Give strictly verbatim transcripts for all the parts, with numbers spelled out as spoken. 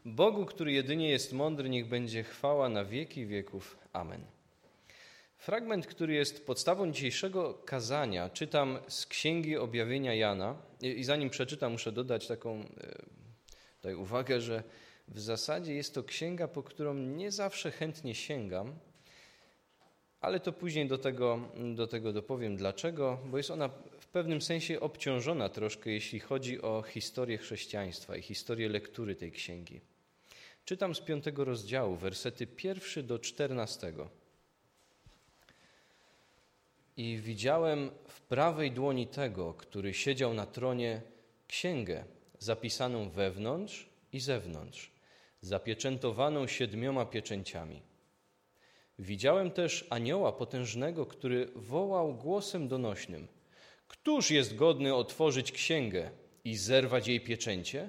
Bogu, który jedynie jest mądry, niech będzie chwała na wieki wieków. Amen. Fragment, który jest podstawą dzisiejszego kazania, czytam z Księgi Objawienia Jana. I zanim przeczytam, muszę dodać taką tutaj uwagę, że w zasadzie jest to księga, po którą nie zawsze chętnie sięgam, ale to później do tego, do tego dopowiem dlaczego, bo jest ona w pewnym sensie obciążona troszkę, jeśli chodzi o historię chrześcijaństwa i historię lektury tej księgi. Czytam z piątego rozdziału, wersety pierwszy do czternastego. I widziałem w prawej dłoni tego, który siedział na tronie, księgę zapisaną wewnątrz i zewnątrz, zapieczętowaną siedmioma pieczęciami. Widziałem też anioła potężnego, który wołał głosem donośnym: Któż jest godny otworzyć księgę i zerwać jej pieczęcie?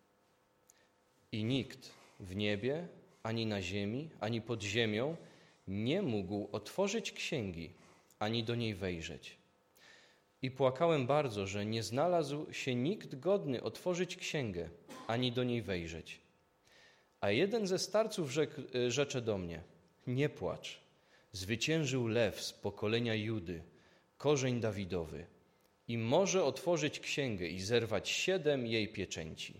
I nikt w niebie, ani na ziemi, ani pod ziemią nie mógł otworzyć księgi, ani do niej wejrzeć. I płakałem bardzo, że nie znalazł się nikt godny otworzyć księgę, ani do niej wejrzeć. A jeden ze starców rzekł, rzecze do mnie: Nie płacz, zwyciężył lew z pokolenia Judy, korzeń Dawidowy, i może otworzyć księgę i zerwać siedem jej pieczęci.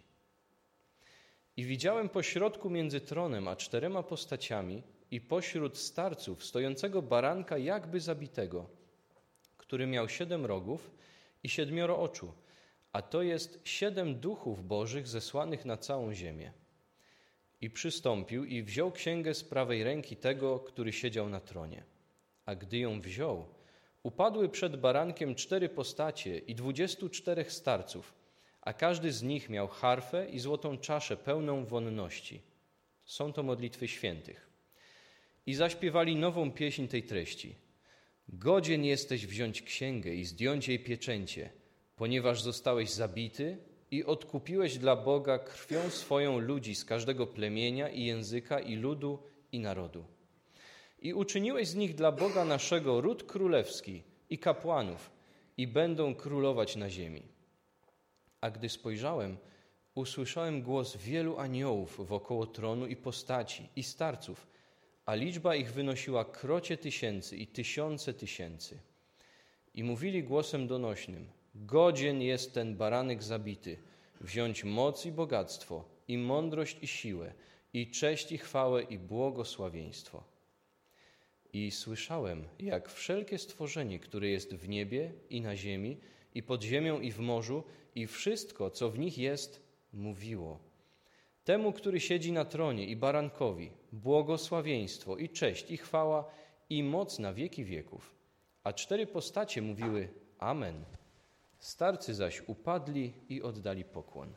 I widziałem pośrodku między tronem a czterema postaciami i pośród starców stojącego baranka jakby zabitego, który miał siedem rogów i siedmioro oczu, a to jest siedem duchów bożych zesłanych na całą ziemię. I przystąpił i wziął księgę z prawej ręki tego, który siedział na tronie. A gdy ją wziął, upadły przed barankiem cztery postacie i dwudziestu czterech starców, a każdy z nich miał harfę i złotą czaszę pełną wonności. Są to modlitwy świętych. I zaśpiewali nową pieśń tej treści. Godzien jesteś wziąć księgę i zdjąć jej pieczęcie, ponieważ zostałeś zabity i odkupiłeś dla Boga krwią swoją ludzi z każdego plemienia i języka i ludu i narodu. I uczyniłeś z nich dla Boga naszego ród królewski i kapłanów i będą królować na ziemi. A gdy spojrzałem, usłyszałem głos wielu aniołów wokoło tronu i postaci i starców, a liczba ich wynosiła krocie tysięcy i tysiące tysięcy. I mówili głosem donośnym: Godzien jest ten baranek zabity wziąć moc i bogactwo, i mądrość i siłę, i cześć i chwałę i błogosławieństwo. I słyszałem, jak wszelkie stworzenie, które jest w niebie i na ziemi, i pod ziemią i w morzu, i wszystko, co w nich jest, mówiło: Temu, który siedzi na tronie i barankowi, błogosławieństwo i cześć i chwała i moc na wieki wieków. A cztery postacie mówiły: Amen. Starcy zaś upadli i oddali pokłon.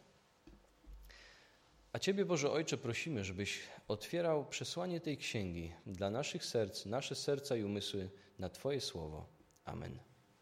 A Ciebie, Boże Ojcze, prosimy, żebyś otwierał przesłanie tej księgi dla naszych serc, nasze serca i umysły na Twoje słowo. Amen.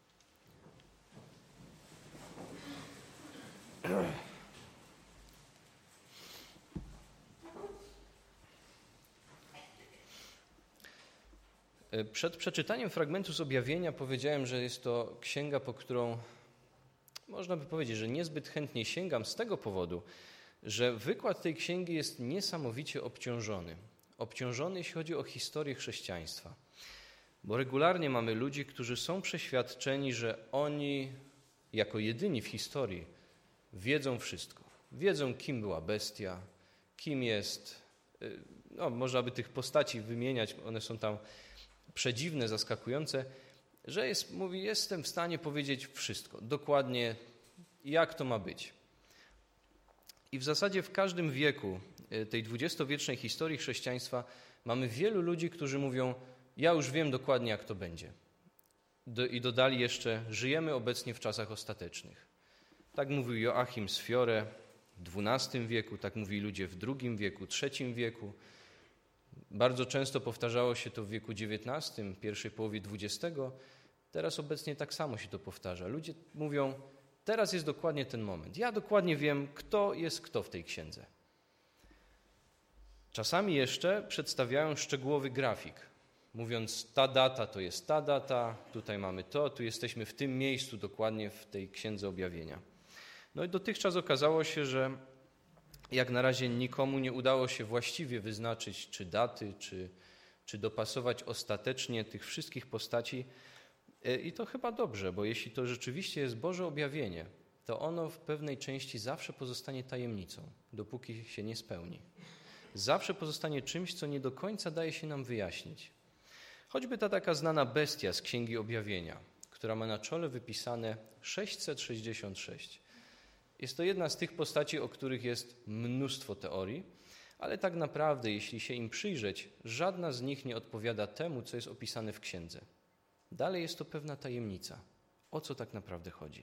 Przed przeczytaniem fragmentu z objawienia powiedziałem, że jest to księga, po którą można by powiedzieć, że niezbyt chętnie sięgam z tego powodu, że wykład tej księgi jest niesamowicie obciążony. Obciążony, jeśli chodzi o historię chrześcijaństwa. Bo regularnie mamy ludzi, którzy są przeświadczeni, że oni jako jedyni w historii wiedzą wszystko. Wiedzą, kim była bestia, kim jest, no można by tych postaci wymieniać, one są tam przedziwne, zaskakujące, że jest, mówi, jestem w stanie powiedzieć wszystko, dokładnie jak to ma być. I w zasadzie w każdym wieku tej dwudziestowiecznej historii chrześcijaństwa mamy wielu ludzi, którzy mówią: ja już wiem dokładnie, jak to będzie. Do, I dodali jeszcze: żyjemy obecnie w czasach ostatecznych. Tak mówił Joachim z Fiore w dwunastym wieku, tak mówili ludzie w drugim wieku, trzecim wieku. Bardzo często powtarzało się to w wieku dziewiętnastym, pierwszej połowie dwudziestego. Teraz obecnie tak samo się to powtarza. Ludzie mówią: teraz jest dokładnie ten moment. Ja dokładnie wiem, kto jest kto w tej księdze. Czasami jeszcze przedstawiają szczegółowy grafik, mówiąc: ta data to jest ta data, tutaj mamy to, tu jesteśmy w tym miejscu dokładnie w tej księdze objawienia. No i dotychczas okazało się, że Jak na razie nikomu nie udało się właściwie wyznaczyć czy daty, czy, czy dopasować ostatecznie tych wszystkich postaci. I to chyba dobrze, bo jeśli to rzeczywiście jest Boże objawienie, to ono w pewnej części zawsze pozostanie tajemnicą, dopóki się nie spełni. Zawsze pozostanie czymś, co nie do końca daje się nam wyjaśnić. Choćby ta taka znana bestia z Księgi Objawienia, która ma na czole wypisane sześćset sześćdziesiąt sześć. Jest to jedna z tych postaci, o których jest mnóstwo teorii, ale tak naprawdę, jeśli się im przyjrzeć, żadna z nich nie odpowiada temu, co jest opisane w księdze. Dalej jest to pewna tajemnica. O co tak naprawdę chodzi?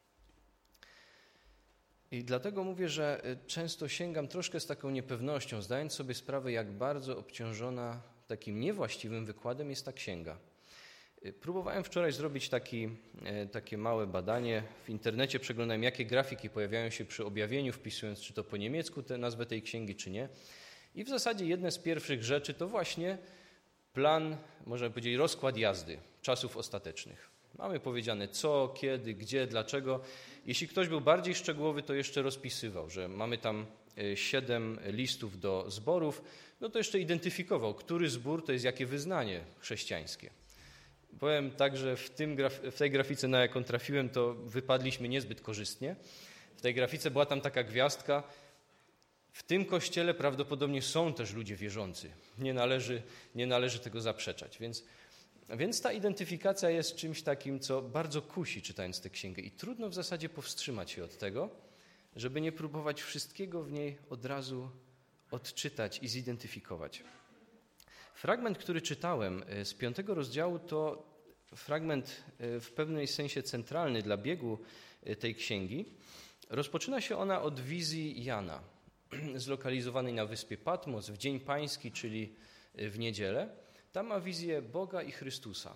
I dlatego mówię, że często sięgam troszkę z taką niepewnością, zdając sobie sprawę, jak bardzo obciążona takim niewłaściwym wykładem jest ta księga. Próbowałem wczoraj zrobić taki, takie małe badanie. W internecie przeglądałem, jakie grafiki pojawiają się przy objawieniu, wpisując czy to po niemiecku tę nazwę tej księgi, czy nie. I w zasadzie jedne z pierwszych rzeczy to właśnie plan, można powiedzieć, rozkład jazdy czasów ostatecznych. Mamy powiedziane co, kiedy, gdzie, dlaczego. Jeśli ktoś był bardziej szczegółowy, to jeszcze rozpisywał, że mamy tam siedem listów do zborów, no to jeszcze identyfikował, który zbór to jest jakie wyznanie chrześcijańskie. Powiem tak, że w, tym, w tej grafice, na jaką trafiłem, to wypadliśmy niezbyt korzystnie. W tej grafice była tam taka gwiazdka. W tym kościele prawdopodobnie są też ludzie wierzący. Nie należy, nie należy tego zaprzeczać. Więc, więc ta identyfikacja jest czymś takim, co bardzo kusi, czytając tę księgę. I trudno w zasadzie powstrzymać się od tego, żeby nie próbować wszystkiego w niej od razu odczytać i zidentyfikować. Fragment, który czytałem z piątego rozdziału, to fragment w pewnym sensie centralny dla biegu tej księgi. Rozpoczyna się ona od wizji Jana, zlokalizowanej na wyspie Patmos w Dzień Pański, czyli w niedzielę. Tam ma wizję Boga i Chrystusa.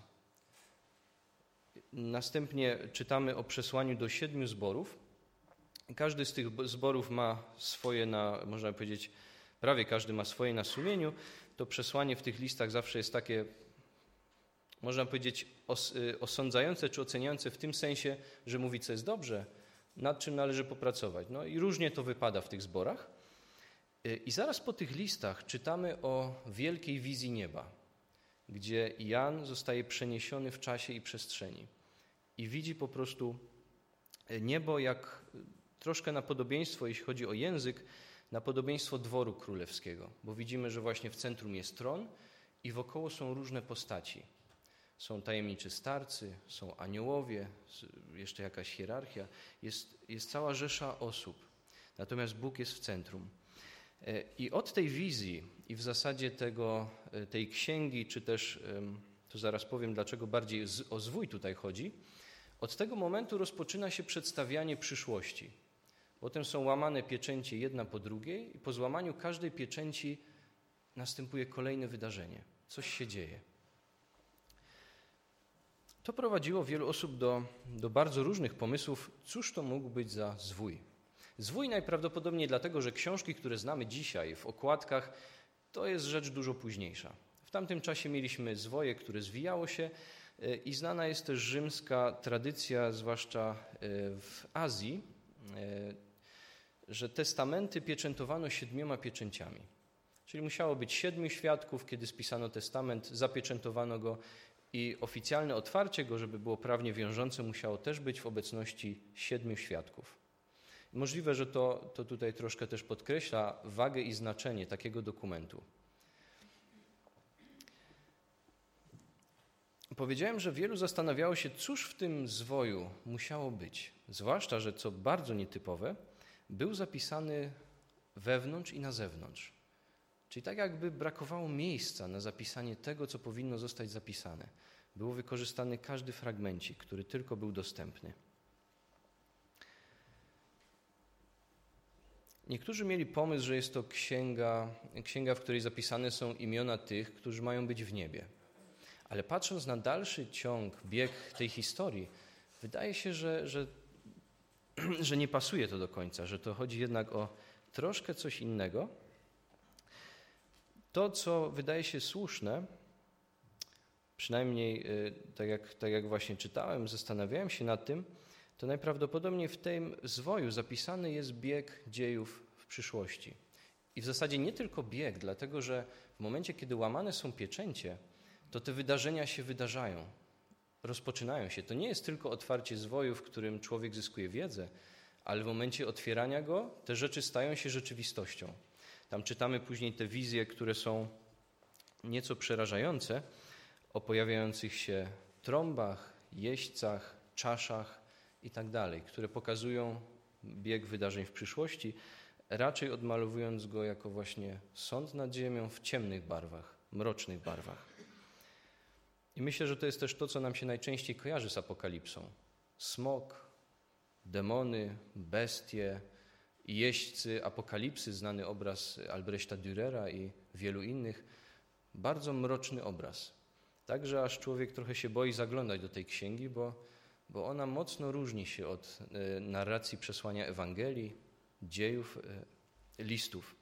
Następnie czytamy o przesłaniu do siedmiu zborów. Każdy z tych zborów ma swoje, na, można powiedzieć, prawie każdy ma swoje na sumieniu. To przesłanie w tych listach zawsze jest takie, można powiedzieć, os, osądzające czy oceniające w tym sensie, że mówi, co jest dobrze, nad czym należy popracować. No i różnie to wypada w tych zborach. I zaraz po tych listach czytamy o wielkiej wizji nieba, gdzie Jan zostaje przeniesiony w czasie i przestrzeni i widzi po prostu niebo jak troszkę na podobieństwo, jeśli chodzi o język, na podobieństwo dworu królewskiego, bo widzimy, że właśnie w centrum jest tron i wokoło są różne postaci. Są tajemniczy starcy, są aniołowie, jeszcze jakaś hierarchia, jest, jest cała rzesza osób, natomiast Bóg jest w centrum. I od tej wizji i w zasadzie tego, tej księgi, czy też, to zaraz powiem, dlaczego bardziej o zwój tutaj chodzi, od tego momentu rozpoczyna się przedstawianie przyszłości. Potem są łamane pieczęcie jedna po drugiej i po złamaniu każdej pieczęci następuje kolejne wydarzenie. Coś się dzieje. To prowadziło wielu osób do, do bardzo różnych pomysłów, cóż to mógł być za zwój. Zwój najprawdopodobniej dlatego, że książki, które znamy dzisiaj w okładkach, to jest rzecz dużo późniejsza. W tamtym czasie mieliśmy zwoje, które zwijało się i znana jest też rzymska tradycja, zwłaszcza w Azji, że testamenty pieczętowano siedmioma pieczęciami. Czyli musiało być siedmiu świadków, kiedy spisano testament, zapieczętowano go i oficjalne otwarcie go, żeby było prawnie wiążące, musiało też być w obecności siedmiu świadków. Możliwe, że to, to tutaj troszkę też podkreśla wagę i znaczenie takiego dokumentu. Powiedziałem, że wielu zastanawiało się, cóż w tym zwoju musiało być. Zwłaszcza, że co bardzo nietypowe, był zapisany wewnątrz i na zewnątrz. Czyli tak jakby brakowało miejsca na zapisanie tego, co powinno zostać zapisane. Był wykorzystany każdy fragmencik, który tylko był dostępny. Niektórzy mieli pomysł, że jest to księga, księga, w której zapisane są imiona tych, którzy mają być w niebie. Ale patrząc na dalszy ciąg, bieg tej historii, wydaje się, że, że, że nie pasuje to do końca, że to chodzi jednak o troszkę coś innego. To, co wydaje się słuszne, przynajmniej tak jak, tak jak właśnie czytałem, zastanawiałem się nad tym, to najprawdopodobniej w tym zwoju zapisany jest bieg dziejów w przyszłości. I w zasadzie nie tylko bieg, dlatego że w momencie, kiedy łamane są pieczęcie, to te wydarzenia się wydarzają, rozpoczynają się. To nie jest tylko otwarcie zwoju, w którym człowiek zyskuje wiedzę, ale w momencie otwierania go te rzeczy stają się rzeczywistością. Tam czytamy później te wizje, które są nieco przerażające, o pojawiających się trąbach, jeźdźcach, czaszach i tak dalej, które pokazują bieg wydarzeń w przyszłości, raczej odmalowując go jako właśnie sąd nad ziemią w ciemnych barwach, mrocznych barwach. I myślę, że to jest też to, co nam się najczęściej kojarzy z apokalipsą. Smok, demony, bestie, jeźdźcy apokalipsy, znany obraz Albrechta Dürera i wielu innych, bardzo mroczny obraz. Także aż człowiek trochę się boi zaglądać do tej księgi, bo, bo ona mocno różni się od e, narracji przesłania Ewangelii, dziejów, e, listów.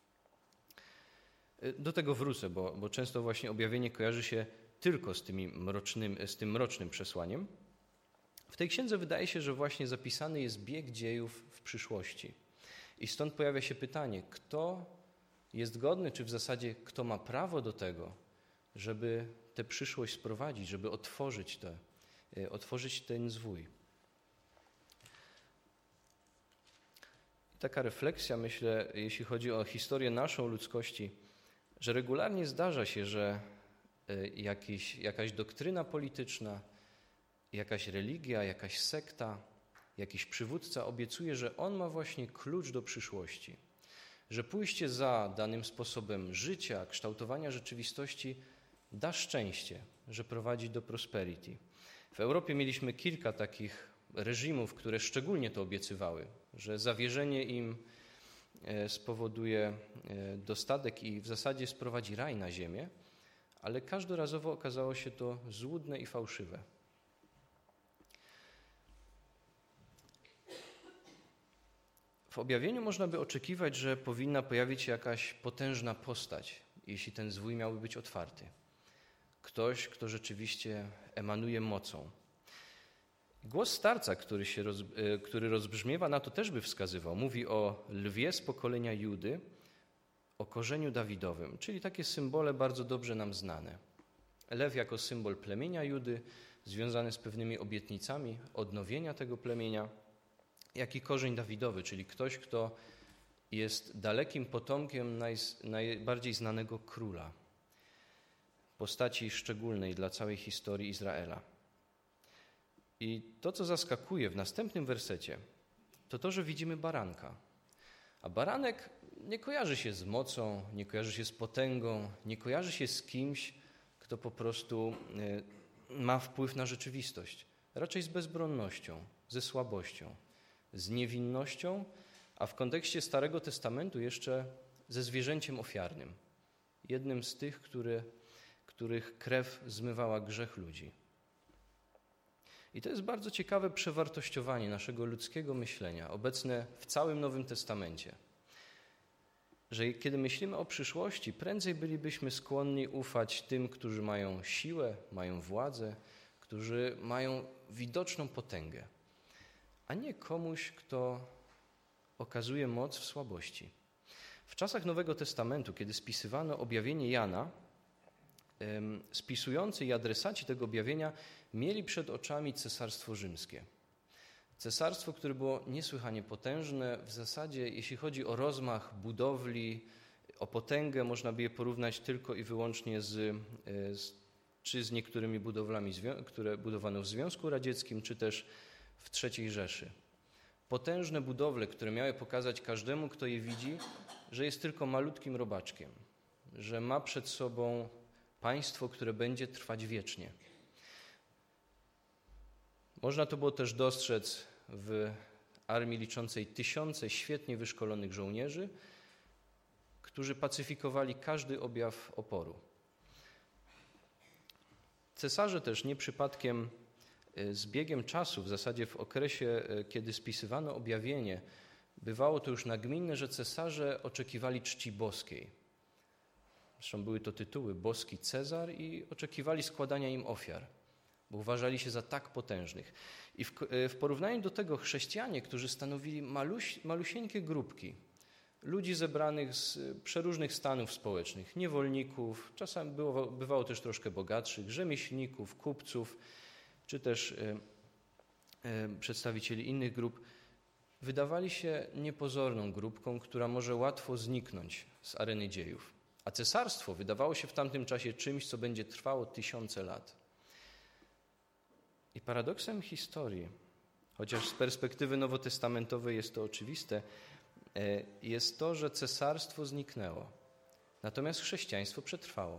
E, do tego wrócę, bo, bo często właśnie objawienie kojarzy się tylko z, tymi mrocznym, z tym mrocznym przesłaniem. W tej księdze wydaje się, że właśnie zapisany jest bieg dziejów w przyszłości. I stąd pojawia się pytanie, kto jest godny, czy w zasadzie kto ma prawo do tego, żeby tę przyszłość sprowadzić, żeby otworzyć, te, otworzyć ten zwój. Taka refleksja, myślę, jeśli chodzi o historię naszą ludzkości, że regularnie zdarza się, że jakiś, jakaś doktryna polityczna, jakaś religia, jakaś sekta, jakiś przywódca obiecuje, że on ma właśnie klucz do przyszłości, że pójście za danym sposobem życia, kształtowania rzeczywistości da szczęście, że prowadzi do prosperity. W Europie mieliśmy kilka takich reżimów, które szczególnie to obiecywały, że zawierzenie im spowoduje dostatek i w zasadzie sprowadzi raj na ziemię, ale każdorazowo okazało się to złudne i fałszywe. W objawieniu można by oczekiwać, że powinna pojawić się jakaś potężna postać, jeśli ten zwój miałby być otwarty. Ktoś, kto rzeczywiście emanuje mocą. Głos starca, który, się roz, który rozbrzmiewa, na to też by wskazywał. Mówi o lwie z pokolenia Judy, o korzeniu Dawidowym, czyli takie symbole bardzo dobrze nam znane. Lew jako symbol plemienia Judy, związany z pewnymi obietnicami odnowienia tego plemienia, jak i korzeń Dawidowy, czyli ktoś, kto jest dalekim potomkiem naj, najbardziej znanego króla, postaci szczególnej dla całej historii Izraela. I to, co zaskakuje w następnym wersecie, to to, że widzimy baranka. A baranek nie kojarzy się z mocą, nie kojarzy się z potęgą, nie kojarzy się z kimś, kto po prostu ma wpływ na rzeczywistość. Raczej z bezbronnością, ze słabością, z niewinnością, a w kontekście Starego Testamentu jeszcze ze zwierzęciem ofiarnym. Jednym z tych, które, których krew zmywała grzech ludzi. I to jest bardzo ciekawe przewartościowanie naszego ludzkiego myślenia, obecne w całym Nowym Testamencie. Że kiedy myślimy o przyszłości, prędzej bylibyśmy skłonni ufać tym, którzy mają siłę, mają władzę, którzy mają widoczną potęgę, a nie komuś, kto okazuje moc w słabości. W czasach Nowego Testamentu, kiedy spisywano objawienie Jana, spisujący i adresaci tego objawienia mieli przed oczami Cesarstwo Rzymskie. Cesarstwo, które było niesłychanie potężne, w zasadzie jeśli chodzi o rozmach budowli, o potęgę, można by je porównać tylko i wyłącznie z, z, czy z niektórymi budowlami, które budowano w Związku Radzieckim, czy też w trzeciej Rzeszy. Potężne budowle, które miały pokazać każdemu, kto je widzi, że jest tylko malutkim robaczkiem, że ma przed sobą państwo, które będzie trwać wiecznie. Można to było też dostrzec w armii liczącej tysiące świetnie wyszkolonych żołnierzy, którzy pacyfikowali każdy objaw oporu. Cesarze też nie przypadkiem z biegiem czasu, w zasadzie w okresie, kiedy spisywano objawienie, bywało to już nagminne, że cesarze oczekiwali czci boskiej. Zresztą były to tytuły boski Cezar i oczekiwali składania im ofiar, bo uważali się za tak potężnych. I w, w porównaniu do tego chrześcijanie, którzy stanowili maluś, malusieńkie grupki, ludzi zebranych z przeróżnych stanów społecznych, niewolników, czasem było, bywało też troszkę bogatszych, rzemieślników, kupców, czy też y, y, przedstawicieli innych grup, wydawali się niepozorną grupką, która może łatwo zniknąć z areny dziejów. A cesarstwo wydawało się w tamtym czasie czymś, co będzie trwało tysiące lat. I paradoksem historii, chociaż z perspektywy nowotestamentowej jest to oczywiste, jest to, że cesarstwo zniknęło, natomiast chrześcijaństwo przetrwało.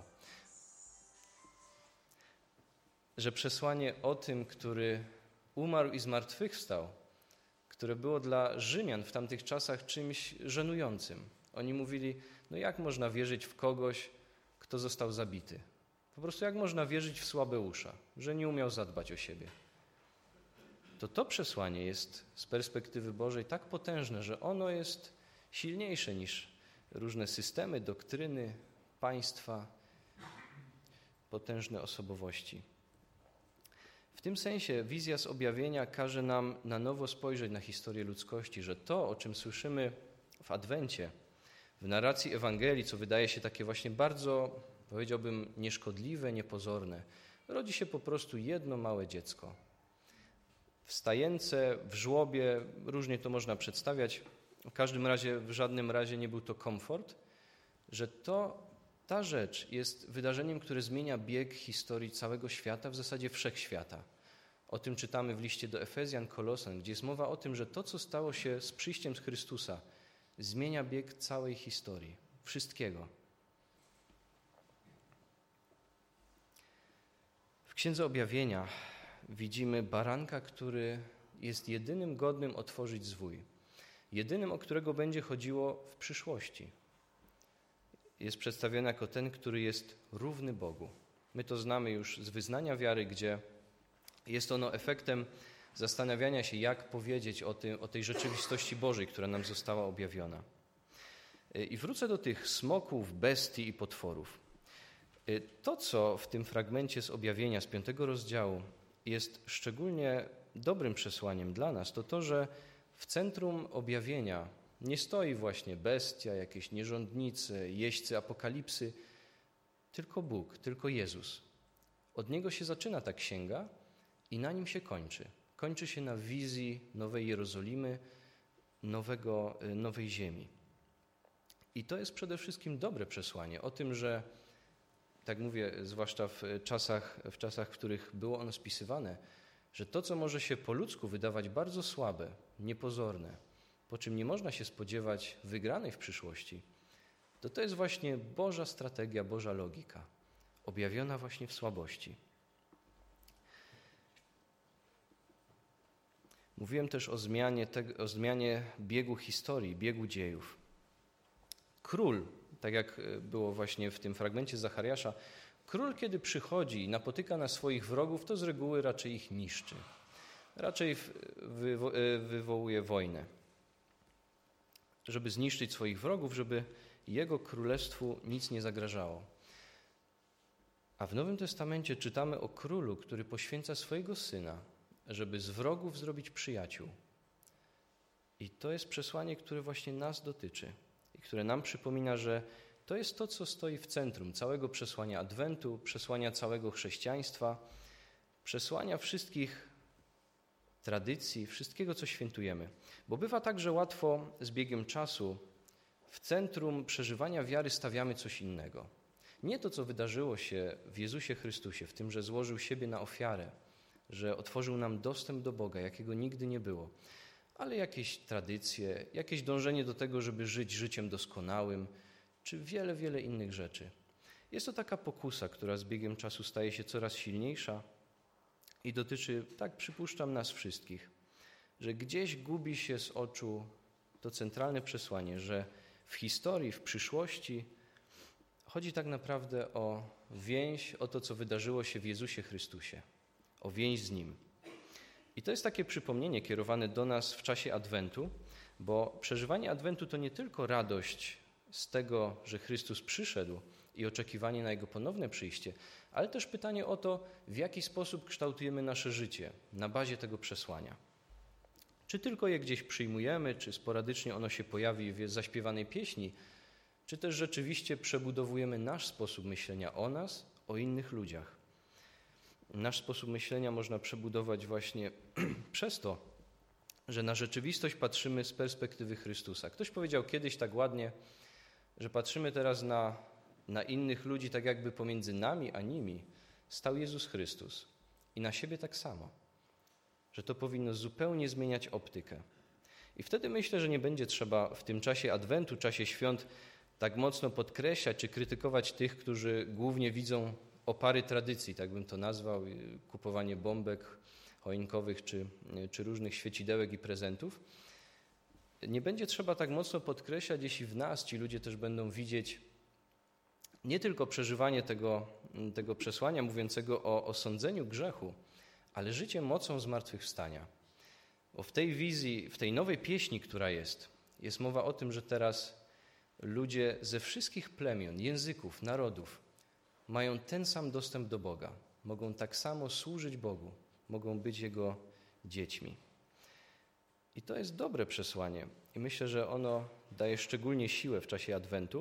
Że przesłanie o tym, który umarł i zmartwychwstał, które było dla Rzymian w tamtych czasach czymś żenującym. Oni mówili, no jak można wierzyć w kogoś, kto został zabity? Po prostu jak można wierzyć w Słabeusza, że nie umiał zadbać o siebie? To to przesłanie jest z perspektywy Bożej tak potężne, że ono jest silniejsze niż różne systemy, doktryny, państwa, potężne osobowości. W tym sensie wizja z objawienia każe nam na nowo spojrzeć na historię ludzkości, że to, o czym słyszymy w Adwencie, w narracji Ewangelii, co wydaje się takie właśnie bardzo, powiedziałbym, nieszkodliwe, niepozorne, rodzi się po prostu jedno małe dziecko. Wstające w żłobie, różnie to można przedstawiać, w każdym razie, w żadnym razie nie był to komfort, że to, ta rzecz jest wydarzeniem, które zmienia bieg historii całego świata, w zasadzie wszechświata. O tym czytamy w liście do Efezjan, Kolosan, gdzie jest mowa o tym, że to, co stało się z przyjściem z Chrystusa, zmienia bieg całej historii, wszystkiego. W Księdze Objawienia widzimy baranka, który jest jedynym godnym otworzyć zwój. Jedynym, o którego będzie chodziło w przyszłości. Jest przedstawiony jako ten, który jest równy Bogu. My to znamy już z wyznania wiary, gdzie jest ono efektem zastanawiania się, jak powiedzieć o, tym, o tej rzeczywistości Bożej, która nam została objawiona. I wrócę do tych smoków, bestii i potworów. To, co w tym fragmencie z objawienia, z piątego rozdziału jest szczególnie dobrym przesłaniem dla nas, to to, że w centrum objawienia nie stoi właśnie bestia, jakieś nierządnicy, jeźdźcy apokalipsy, tylko Bóg, tylko Jezus. Od Niego się zaczyna ta księga i na Nim się kończy. Kończy się na wizji Nowej Jerozolimy, nowego, nowej ziemi. I to jest przede wszystkim dobre przesłanie o tym, że, tak mówię, zwłaszcza w czasach, w czasach, w których było ono spisywane, że to, co może się po ludzku wydawać bardzo słabe, niepozorne, po czym nie można się spodziewać wygranej w przyszłości, to to jest właśnie Boża strategia, Boża logika, objawiona właśnie w słabości. Mówiłem też o zmianie, te, o zmianie biegu historii, biegu dziejów. Król, tak jak było właśnie w tym fragmencie Zachariasza, król, kiedy przychodzi i napotyka na swoich wrogów, to z reguły raczej ich niszczy. Raczej wywo- wywołuje wojnę, żeby zniszczyć swoich wrogów, żeby jego królestwu nic nie zagrażało. A w Nowym Testamencie czytamy o królu, który poświęca swojego syna, żeby z wrogów zrobić przyjaciół. I to jest przesłanie, które właśnie nas dotyczy i które nam przypomina, że to jest to, co stoi w centrum całego przesłania Adwentu, przesłania całego chrześcijaństwa, przesłania wszystkich tradycji, wszystkiego, co świętujemy. Bo bywa tak, że łatwo z biegiem czasu w centrum przeżywania wiary stawiamy coś innego. Nie to, co wydarzyło się w Jezusie Chrystusie, w tym, że złożył siebie na ofiarę, że otworzył nam dostęp do Boga, jakiego nigdy nie było, ale jakieś tradycje, jakieś dążenie do tego, żeby żyć życiem doskonałym, czy wiele, wiele innych rzeczy. Jest to taka pokusa, która z biegiem czasu staje się coraz silniejsza i dotyczy, tak przypuszczam, nas wszystkich, że gdzieś gubi się z oczu to centralne przesłanie, że w historii, w przyszłości chodzi tak naprawdę o więź, o to, co wydarzyło się w Jezusie Chrystusie, o więź z Nim. I to jest takie przypomnienie kierowane do nas w czasie Adwentu, bo przeżywanie Adwentu to nie tylko radość z tego, że Chrystus przyszedł i oczekiwanie na Jego ponowne przyjście, ale też pytanie o to, w jaki sposób kształtujemy nasze życie na bazie tego przesłania. Czy tylko je gdzieś przyjmujemy, czy sporadycznie ono się pojawi w zaśpiewanej pieśni, czy też rzeczywiście przebudowujemy nasz sposób myślenia o nas, o innych ludziach. Nasz sposób myślenia można przebudować właśnie przez to, że na rzeczywistość patrzymy z perspektywy Chrystusa. Ktoś powiedział kiedyś tak ładnie, że patrzymy teraz na, na innych ludzi tak jakby pomiędzy nami a nimi stał Jezus Chrystus. I na siebie tak samo. Że to powinno zupełnie zmieniać optykę. I wtedy myślę, że nie będzie trzeba w tym czasie Adwentu, czasie świąt tak mocno podkreślać czy krytykować tych, którzy głównie widzą opary tradycji, tak bym to nazwał, kupowanie bombek choinkowych czy, czy różnych świecidełek i prezentów. Nie będzie trzeba tak mocno podkreślać, jeśli w nas ci ludzie też będą widzieć nie tylko przeżywanie tego, tego przesłania mówiącego o osądzeniu grzechu, ale życie mocą zmartwychwstania. Bo w tej wizji, w tej nowej pieśni, która jest, jest mowa o tym, że teraz ludzie ze wszystkich plemion, języków, narodów mają ten sam dostęp do Boga. Mogą tak samo służyć Bogu, mogą być Jego dziećmi. I to jest dobre przesłanie. I myślę, że ono daje szczególnie siłę w czasie Adwentu,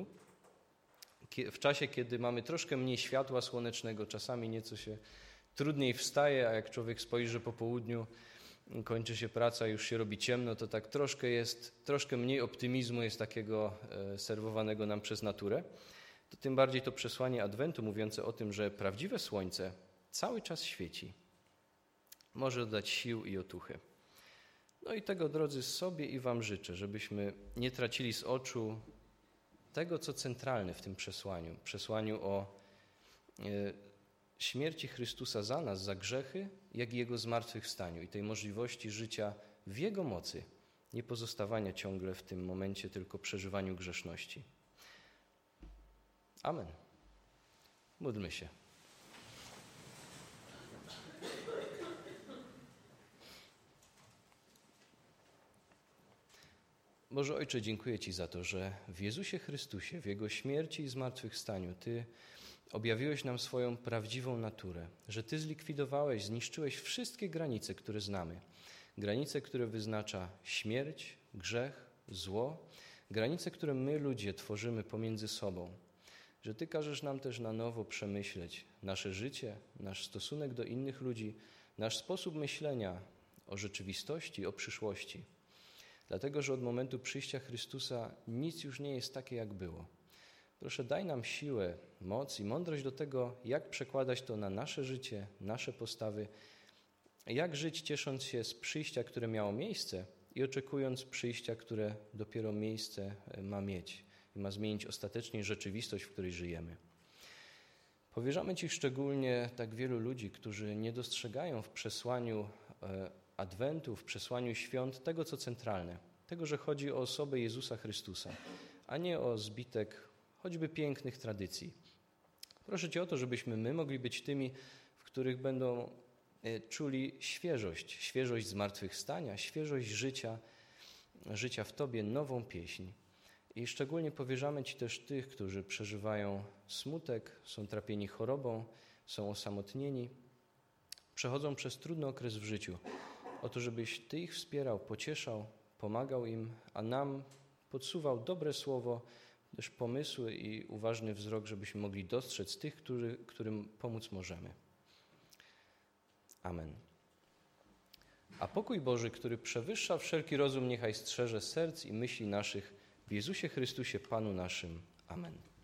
w czasie, kiedy mamy troszkę mniej światła słonecznego, czasami nieco się trudniej wstaje, a jak człowiek spojrzy po południu, kończy się praca, już się robi ciemno, to tak troszkę jest, troszkę mniej optymizmu jest takiego serwowanego nam przez naturę. To tym bardziej to przesłanie Adwentu mówiące o tym, że prawdziwe słońce cały czas świeci. Może dodać sił i otuchy. No i tego, drodzy, sobie i wam życzę, żebyśmy nie tracili z oczu tego, co centralne w tym przesłaniu. Przesłaniu o śmierci Chrystusa za nas, za grzechy, jak i Jego zmartwychwstaniu i tej możliwości życia w Jego mocy, nie pozostawania ciągle w tym momencie tylko przeżywaniu grzeszności. Amen. Módlmy się. Boże Ojcze, dziękuję Ci za to, że w Jezusie Chrystusie, w Jego śmierci i zmartwychwstaniu Ty objawiłeś nam swoją prawdziwą naturę, że Ty zlikwidowałeś, zniszczyłeś wszystkie granice, które znamy. Granice, które wyznacza śmierć, grzech, zło, granice, które my, ludzie, tworzymy pomiędzy sobą. Że Ty każesz nam też na nowo przemyśleć nasze życie, nasz stosunek do innych ludzi, nasz sposób myślenia o rzeczywistości, o przyszłości. Dlatego, że od momentu przyjścia Chrystusa nic już nie jest takie, jak było. Proszę, daj nam siłę, moc i mądrość do tego, jak przekładać to na nasze życie, nasze postawy, jak żyć ciesząc się z przyjścia, które miało miejsce i oczekując przyjścia, które dopiero miejsce ma mieć i ma zmienić ostatecznie rzeczywistość, w której żyjemy. Powierzamy Ci szczególnie tak wielu ludzi, którzy nie dostrzegają w przesłaniu Adwentu, w przesłaniu świąt tego, co centralne, tego, że chodzi o osobę Jezusa Chrystusa, a nie o zbitek choćby pięknych tradycji. Proszę Cię o to, żebyśmy my mogli być tymi, w których będą czuli świeżość, świeżość zmartwychwstania, świeżość życia, życia w Tobie, nową pieśń. I szczególnie powierzamy Ci też tych, którzy przeżywają smutek, są trapieni chorobą, są osamotnieni, przechodzą przez trudny okres w życiu. O to, żebyś Ty ich wspierał, pocieszał, pomagał im, a nam podsuwał dobre słowo, też pomysły i uważny wzrok, żebyśmy mogli dostrzec tych, który, którym pomóc możemy. Amen. A pokój Boży, który przewyższa wszelki rozum, niechaj strzeże serc i myśli naszych w Jezusie Chrystusie, Panu naszym. Amen.